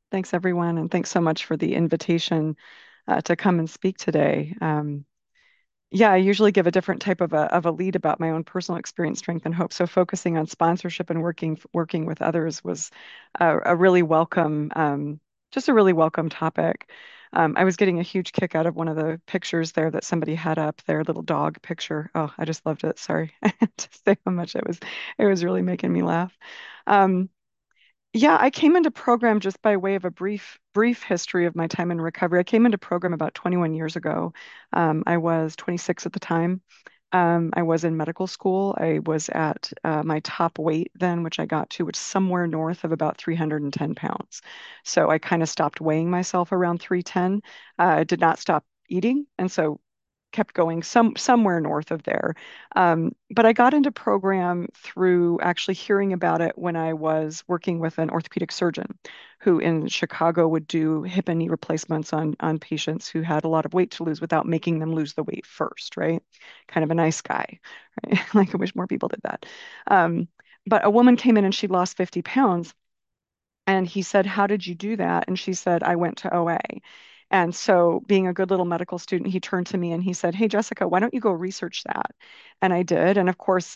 Thanks, everyone, and thanks so much for the invitation to come and speak today. Yeah, I usually give a different type of a lead about my own personal experience, strength, and hope. So focusing on sponsorship and working with others was a really welcome, just a really welcome topic. I was getting a huge kick out of one of the pictures there that somebody had up, their little dog picture. Oh, I just loved it. Sorry, I had to say how much it was really making me laugh. Um, yeah, I came into program just by way of a brief history of my time in recovery. I came into program about 21 years ago. I was 26 at the time. I was in medical school. I was at my top weight then, which I got to, which is somewhere north of about 310 pounds. So I kind of stopped weighing myself around 310. I did not stop eating, and so kept going somewhere north of there. But I got into program through actually hearing about it when I was working with an orthopedic surgeon who in Chicago would do hip and knee replacements on patients who had a lot of weight to lose without making them lose the weight first, right? Kind of a nice guy, right? Like I wish more people did that. Um, but a woman came in and she lost 50 pounds. And he said, "How did you do that?" And she said, "I went to OA." And so, being a good little medical student, he turned to me and he said, "Hey, Jessica, why don't you go research that?" And I did. And of course,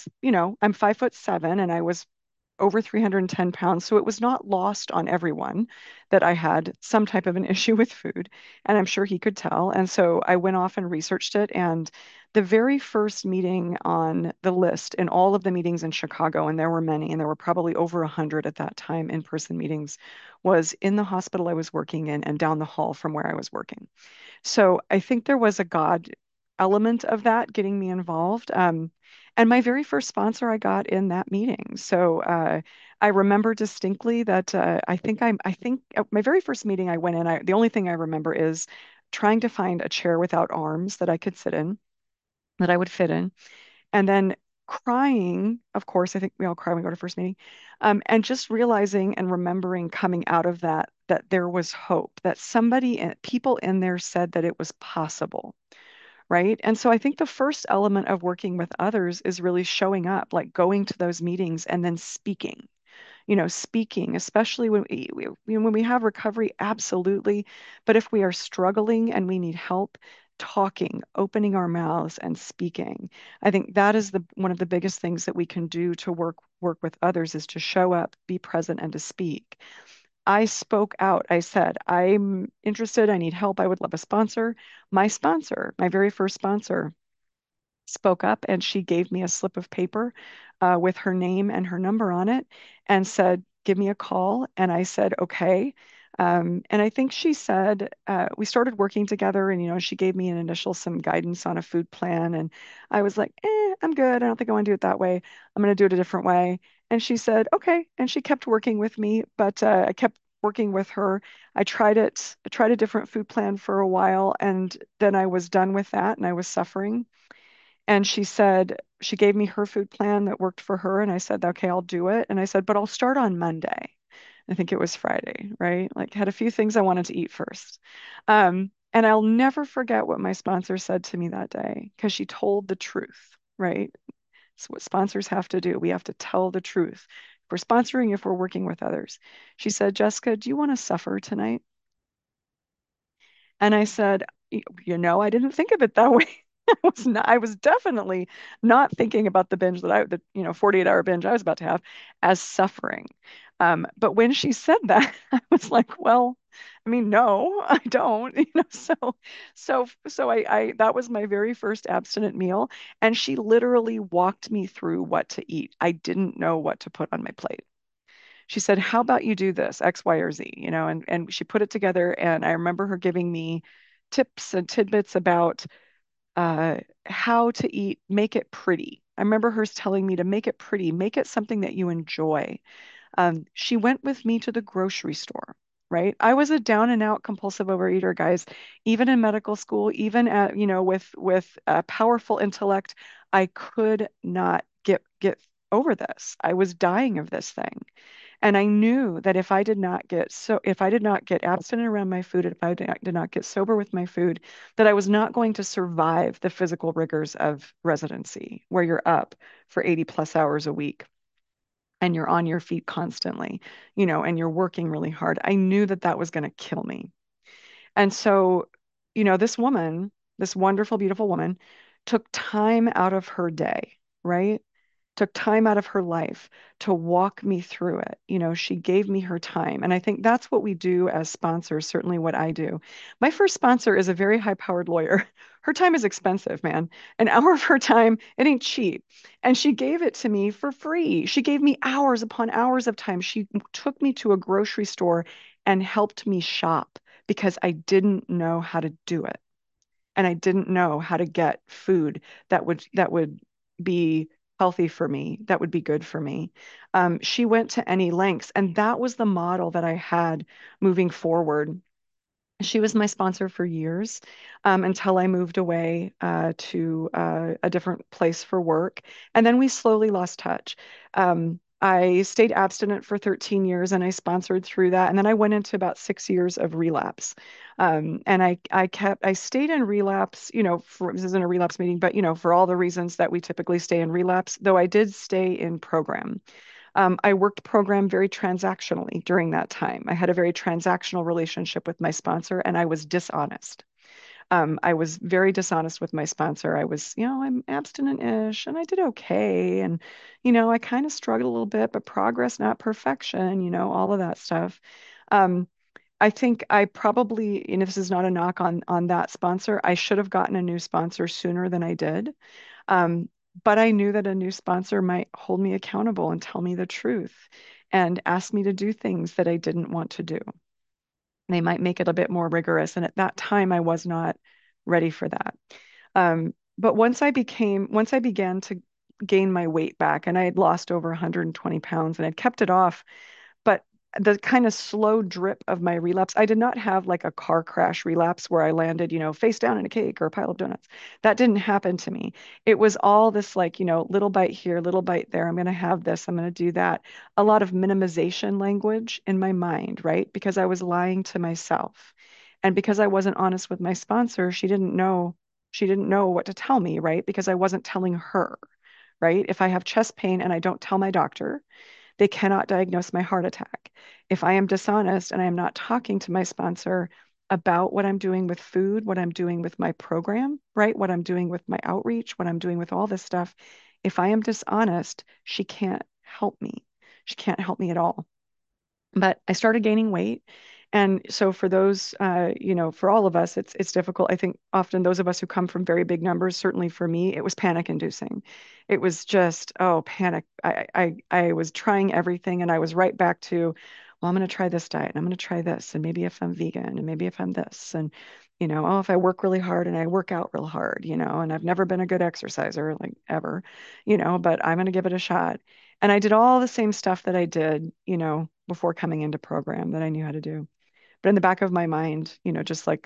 I'm 5'7" and I was over 310 pounds. So it was not lost on everyone that I had some type of an issue with food. And I'm sure he could tell. And so I went off and researched it. And the very first meeting on the list in all of the meetings in Chicago, and there were many, and there were probably over 100 at that time in-person meetings, was in the hospital I was working in and down the hall from where I was working. So I think there was a God element of that getting me involved. And my very first sponsor I got in that meeting. So I remember distinctly that I think my very first meeting I went in, the only thing I remember is trying to find a chair without arms that I could sit in, that I would fit in, and then crying. Of course, I think we all cry when we go to first meeting, and just realizing and remembering coming out of that there was hope, that people in there said that it was possible, right? And so I think the first element of working with others is really showing up, like going to those meetings and then speaking. Speaking, especially when we have recovery, absolutely. But if we are struggling and we need help, talking, opening our mouths and speaking, I think that is the one of the biggest things that we can do to work with others is to show up, be present, and to speak. I spoke out. I said, "I'm interested. I need help. I would love a sponsor." My sponsor, my very first sponsor, spoke up and she gave me a slip of paper with her name and her number on it and said, "Give me a call." And I said, "Okay." And I think she said, we started working together and, she gave me an initial some guidance on a food plan. And I was like, I'm good. I don't think I want to do it that way. I'm going to do it a different way. And she said, "Okay." And she kept working with me, but I kept working with her. I tried a different food plan for a while, and then I was done with that and I was suffering. And she said, she gave me her food plan that worked for her. And I said, "Okay, I'll do it." And I said, "But I'll start on Monday." I think it was Friday, right? Like, had a few things I wanted to eat first. And I'll never forget what my sponsor said to me that day because she told the truth, right? It's what sponsors have to do. We have to tell the truth. If we're sponsoring, if we're working with others. She said, "Jessica, do you want to suffer tonight?" And I said, I didn't think of it that way." I was definitely not thinking about the binge 48-hour binge I was about to have as suffering. But when she said that, I was like, well, I mean, no, I don't, that was my very first abstinent meal. And she literally walked me through what to eat. I didn't know what to put on my plate. She said, "How about you do this, X, Y, or Z?" And she put it together. And I remember her giving me tips and tidbits about uh, how to eat, make it pretty. I remember her telling me to make it pretty, make it something that you enjoy. She went with me to the grocery store, right? I was a down and out compulsive overeater, guys. Even in medical school, even with powerful intellect, I could not get over this. I was dying of this thing. And I knew that if I did not get abstinent around my food, if I did not get sober with my food, that I was not going to survive the physical rigors of residency, where you're up for 80 plus hours a week. and you're on your feet constantly, and you're working really hard. I knew that that was going to kill me. And so, this woman, this wonderful, beautiful woman, took time out of her day, right? Took time out of her life to walk me through it. She gave me her time. And I think that's what we do as sponsors, certainly what I do. My first sponsor is a very high-powered lawyer. Her time is expensive, man. An hour of her time, it ain't cheap. And she gave it to me for free. She gave me hours upon hours of time. She took me to a grocery store and helped me shop because I didn't know how to do it. And I didn't know how to get food that would be healthy for me, that would be good for me. She went to any lengths, and that was the model that I had moving forward. She was my sponsor for years, until I moved away to a different place for work. And then we slowly lost touch. I stayed abstinent for 13 years and I sponsored through that. And then I went into about 6 years of relapse. And I stayed in relapse, this isn't a relapse meeting, but, for all the reasons that we typically stay in relapse, though I did stay in program. I worked program very transactionally during that time. I had a very transactional relationship with my sponsor, and I was dishonest. I was very dishonest with my sponsor. I was, I'm abstinent-ish, and I did okay. And, I kind of struggled a little bit, but progress, not perfection, all of that stuff. Um, I think I probably, this is not a knock on that sponsor. I should have gotten a new sponsor sooner than I did. Um, but I knew that a new sponsor might hold me accountable and tell me the truth and ask me to do things that I didn't want to do. They might make it a bit more rigorous. And at that time, I was not ready for that. But once I began to gain my weight back, and I had lost over 120 pounds and I'd kept it off, but the kind of slow drip of my relapse, I did not have like a car crash relapse where I landed, face down in a cake or a pile of donuts. That didn't happen to me. It was all this like, little bite here, little bite there. I'm going to have this, I'm going to do that. A lot of minimization language in my mind, right? Because I was lying to myself. And because I wasn't honest with my sponsor, she didn't know what to tell me, right? Because I wasn't telling her, right? If I have chest pain and I don't tell my doctor, they cannot diagnose my heart attack. If I am dishonest and I am not talking to my sponsor about what I'm doing with food, what I'm doing with my program, right? What I'm doing with my outreach, what I'm doing with all this stuff, if I am dishonest, she can't help me. She can't help me at all. But I started gaining weight. And so for those, for all of us, it's difficult. I think often those of us who come from very big numbers, certainly for me, it was panic inducing. It was just, oh, panic. I was trying everything and I was right back to, well, I'm going to try this diet and I'm going to try this. And maybe if I'm vegan and maybe if I'm this and, oh, if I work really hard and I work out real hard, and I've never been a good exerciser, like ever, but I'm going to give it a shot. And I did all the same stuff that I did, before coming into program that I knew how to do. But in the back of my mind, just like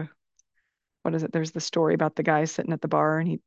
what is it? There's the story about the guy sitting at the bar and he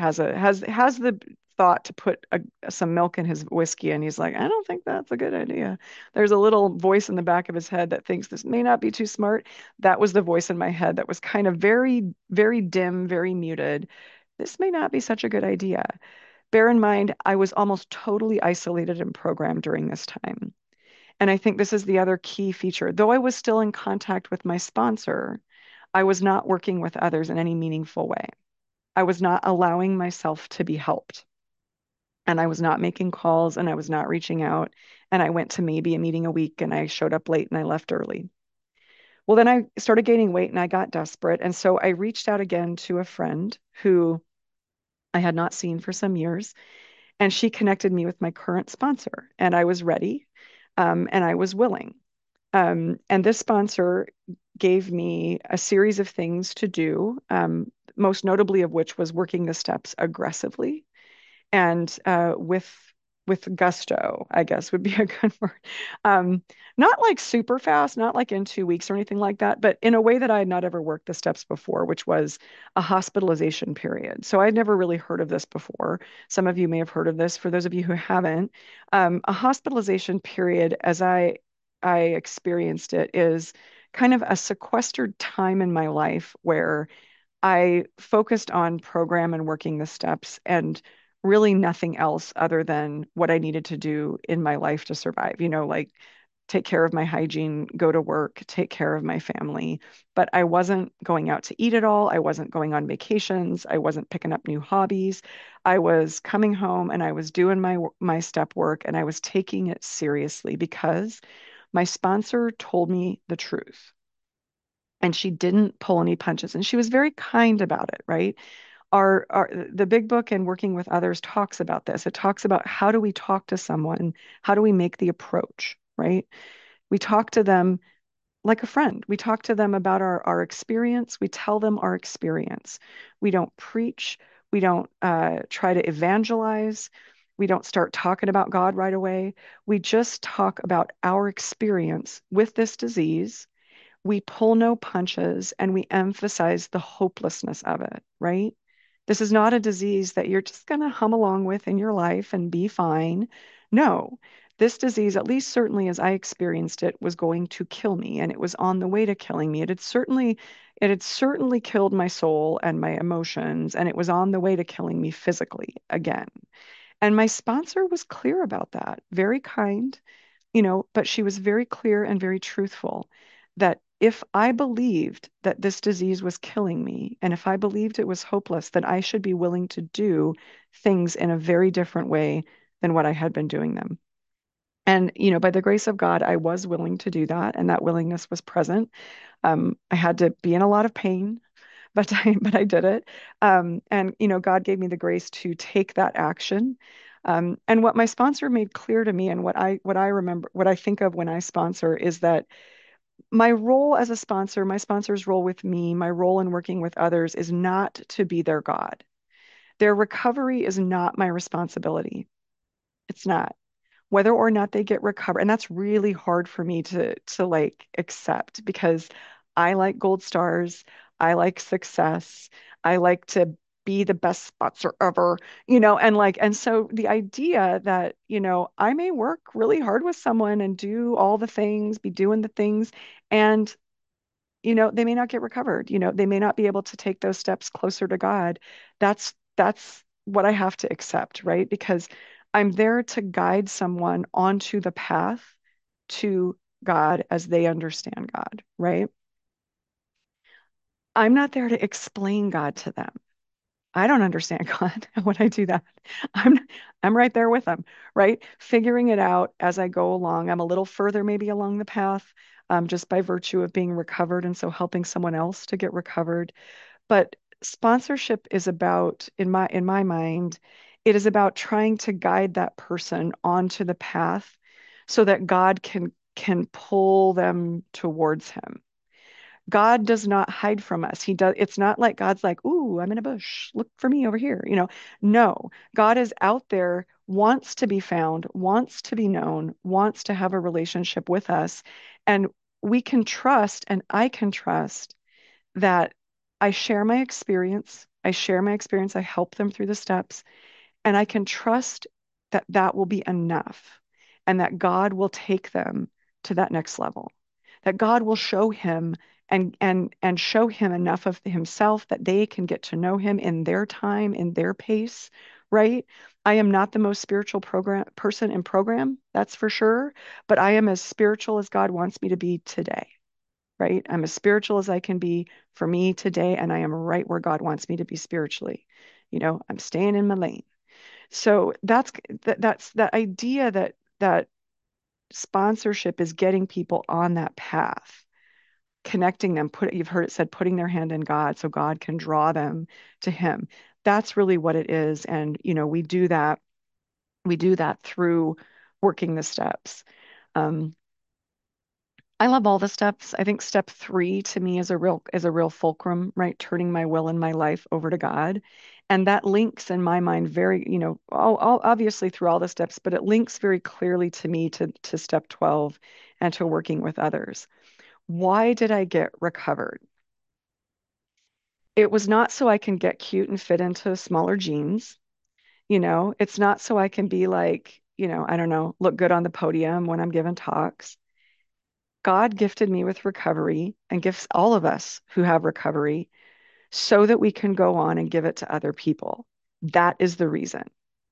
has the thought to put some milk in his whiskey and he's like, I don't think that's a good idea. There's a little voice in the back of his head that thinks this may not be too smart. That was the voice in my head that was kind of very, very dim, very muted. This may not be such a good idea. Bear in mind, I was almost totally isolated in program during this time. And I think this is the other key feature. Though I was still in contact with my sponsor, I was not working with others in any meaningful way. I was not allowing myself to be helped. And I was not making calls and I was not reaching out. And I went to maybe a meeting a week and I showed up late and I left early. Well, then I started gaining weight and I got desperate. And so I reached out again to a friend who I had not seen for some years. And she connected me with my current sponsor. And I was ready, and I was willing. And this sponsor gave me a series of things to do, most notably of which was working the steps aggressively and with gusto, I guess would be a good word. Um, Not like super fast, not like in 2 weeks or anything like that, but in a way that I had not ever worked the steps before, which was a hospitalization period. So I'd never really heard of this before. Some of you may have heard of this. For those of you who haven't, a hospitalization period, as I experienced it, is kind of a sequestered time in my life where I focused on program and working the steps and really nothing else other than what I needed to do in my life to survive, like take care of my hygiene, go to work, take care of my family. But I wasn't going out to eat at all. I wasn't going on vacations. I wasn't picking up new hobbies. I was coming home and I was doing my step work and I was taking it seriously because my sponsor told me the truth and she didn't pull any punches and she was very kind about it, right? Our the big book and working with others talks about this. It talks about how do we talk to someone? How do we make the approach, right? We talk to them like a friend. We talk to them about our experience. We tell them our experience. We don't preach. We don't try to evangelize. We don't start talking about God right away. We just talk about our experience with this disease. We pull no punches and we emphasize the hopelessness of it, right? This is not a disease that you're just going to hum along with in your life and be fine. No, this disease, at least certainly as I experienced it, was going to kill me and it was on the way to killing me. It had certainly killed my soul and my emotions, and it was on the way to killing me physically again. And my sponsor was clear about that, very kind, but she was very clear and very truthful that if I believed that this disease was killing me and if I believed it was hopeless, then I should be willing to do things in a very different way than what I had been doing them. And, by the grace of God, I was willing to do that, and that willingness was present. I had to be in a lot of pain, but I did it. And God gave me the grace to take that action. And what my sponsor made clear to me, and what I remember, what I think of when I sponsor, is that my role as a sponsor, my sponsor's role with me, my role in working with others, is not to be their God. Their recovery is not my responsibility. It's not whether or not they get recovered. And that's really hard for me to like accept because I like gold stars. I like success. I like to be the best sponsor ever, and so the idea that, I may work really hard with someone and do all the things, be doing the things, and they may not get recovered. They may not be able to take those steps closer to God. That's what I have to accept, right? Because I'm there to guide someone onto the path to God as they understand God, right? I'm not there to explain God to them. I don't understand God when I do that. I'm I'm right there with them, right? Figuring it out as I go along. I'm a little further maybe along the path, just by virtue of being recovered, and so helping someone else to get recovered. But sponsorship is about, in my mind, it is about trying to guide that person onto the path so that God can pull them towards him. God does not hide from us. He does. It's not like God's like, "Ooh, I'm in a bush. Look for me over here." No, God is out there, wants to be found, wants to be known, wants to have a relationship with us. And we can trust, and I can trust that I share my experience. I share my experience. I help them through the steps. And I can trust that that will be enough and that God will take them to that next level. That God will show him and show him enough of himself that they can get to know him in their time, in their pace, right? I am not the most spiritual program person in program, that's for sure, but I am as spiritual as God wants me to be today, right? I'm as spiritual as I can be for me today, and I am right where God wants me to be spiritually. I'm staying in my lane. So that's that idea that sponsorship is getting people on that path, connecting them, you've heard it said, putting their hand in God so God can draw them to him. That's really what it is. And we do that through working the steps. Um, I love all the steps. I think step 3 to me is a real fulcrum, right? Turning my will and my life over to God. And that links in my mind very, all obviously through all the steps, but it links very clearly to me to step 12 and to working with others. Why did I get recovered? It was not so I can get cute and fit into smaller jeans. It's not so I can be like, I don't know, look good on the podium when I'm giving talks. God gifted me with recovery and gifts all of us who have recovery so that we can go on and give it to other people. That is the reason.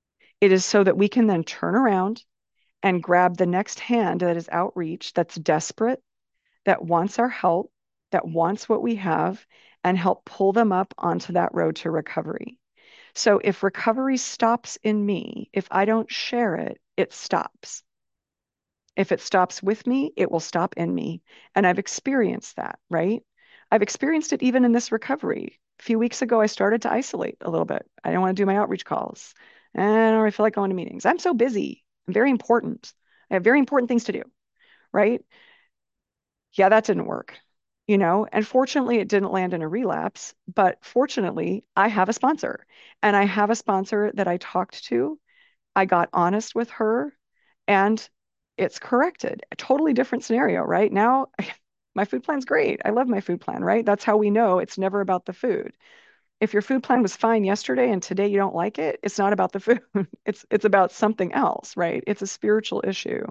It is so that we can then turn around and grab the next hand that is outreach, that's desperate, that wants our help, that wants what we have, and help pull them up onto that road to recovery. So if recovery stops in me, if I don't share it, it stops. If it stops with me, it will stop in me. And I've experienced that, right? I've experienced it even in this recovery. A few weeks ago, I started to isolate a little bit. I don't want to do my outreach calls. And I don't really feel like going to meetings. I'm so busy. I'm very important. I have very important things to do, right? Yeah, that didn't work, and fortunately, it didn't land in a relapse. But fortunately, I have a sponsor, and I have a sponsor that I talked to. I got honest with her, and it's corrected. A totally different scenario, right? Now, my food plan's great. I love my food plan, right? That's how we know it's never about the food. If your food plan was fine yesterday and today you don't like it, it's not about the food. It's about something else, right? It's a spiritual issue.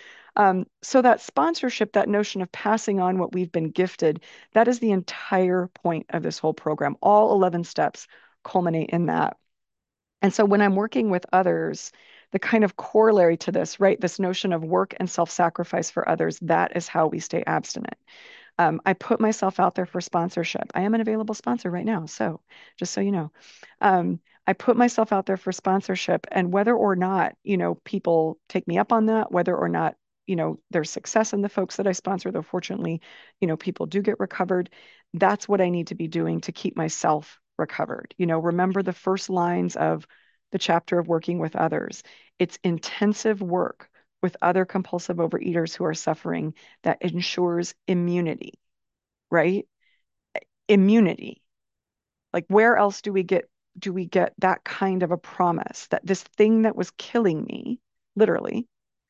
So that sponsorship, that notion of passing on what we've been gifted, that is the entire point of this whole program. All 11 steps culminate in that. And so when I'm working with others, the kind of corollary to this, right, this notion of work and self-sacrifice for others, that is how we stay abstinent. I put myself out there for sponsorship. I am an available sponsor right now, so just so you know. I put myself out there for sponsorship, and whether or not, people take me up on that, whether or not, there's success in the folks that I sponsor, though fortunately, people do get recovered. That's what I need to be doing to keep myself recovered. Remember the first lines of the chapter of working with others. It's intensive work with other compulsive overeaters who are suffering that ensures immunity, right? Immunity. Like where else do we get that kind of a promise that this thing that was killing me, literally,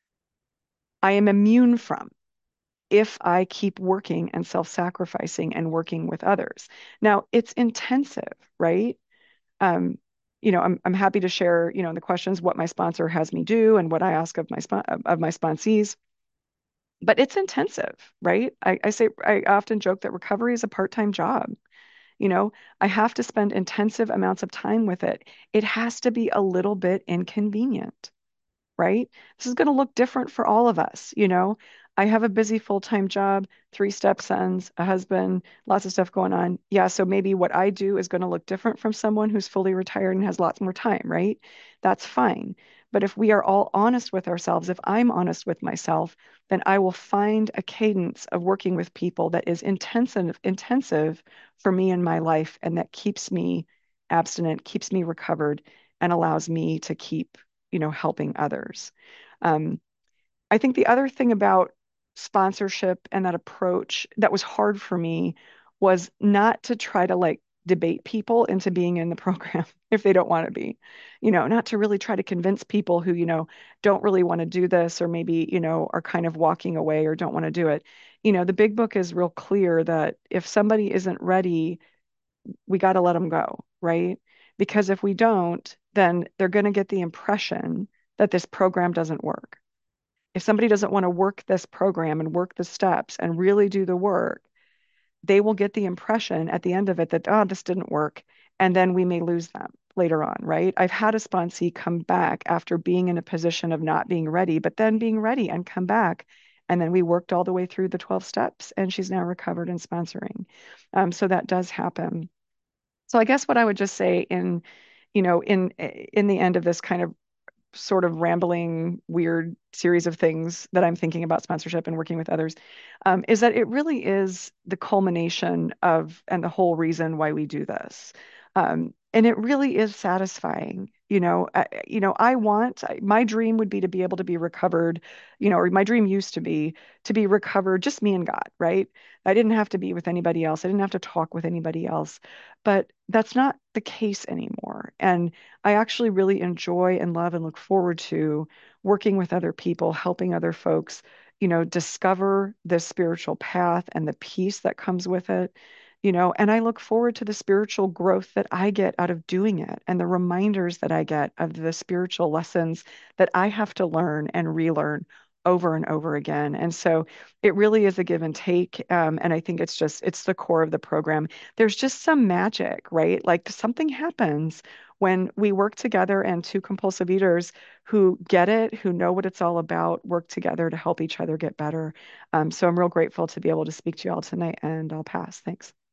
I am immune from if I keep working and self-sacrificing and working with others. Now, it's intensive, right? Um, I'm happy to share, in the questions what my sponsor has me do and what I ask of my sponsees. But it's intensive, right? I often joke that recovery is a part-time job. You know, I have to spend intensive amounts of time with it. It has to be a little bit inconvenient, right? This is going to look different for all of us. I have a busy full-time job, three stepsons, a husband, lots of stuff going on. Yeah, so maybe what I do is going to look different from someone who's fully retired and has lots more time, right? That's fine. But if we are all honest with ourselves, if I'm honest with myself, then I will find a cadence of working with people that is intensive for me in my life and that keeps me abstinent, keeps me recovered, and allows me to keep helping others. Um, I think the other thing about sponsorship and that approach that was hard for me was not to try to like debate people into being in the program if they don't want to be, not to really try to convince people who, don't really want to do this or maybe, are kind of walking away or don't want to do it. The big book is real clear that if somebody isn't ready, we got to let them go, right? Because if we don't, then they're going to get the impression that this program doesn't work. If somebody doesn't want to work this program and work the steps and really do the work, they will get the impression at the end of it that, oh, this didn't work. And then we may lose them later on, right? I've had a sponsee come back after being in a position of not being ready, but then being ready and come back. And then we worked all the way through the 12 steps and she's now recovered and sponsoring. So that does happen. So I guess what I would just say in the end of this kind of sort of rambling, weird series of things that I'm thinking about sponsorship and working with others, is that it really is the culmination of and the whole reason why we do this. And it really is satisfying. My dream would be to be able to be recovered, or my dream used to be recovered, just me and God, right? I didn't have to be with anybody else. I didn't have to talk with anybody else. But that's not the case anymore. And I actually really enjoy and love and look forward to working with other people, helping other folks, discover this spiritual path and the peace that comes with it, and I look forward to the spiritual growth that I get out of doing it and the reminders that I get of the spiritual lessons that I have to learn and relearn over and over again. And so it really is a give and take. And I think it's the core of the program. There's just some magic, right? Like something happens when we work together and two compulsive eaters who get it, who know what it's all about, work together to help each other get better. So I'm real grateful to be able to speak to you all tonight, and I'll pass. Thanks.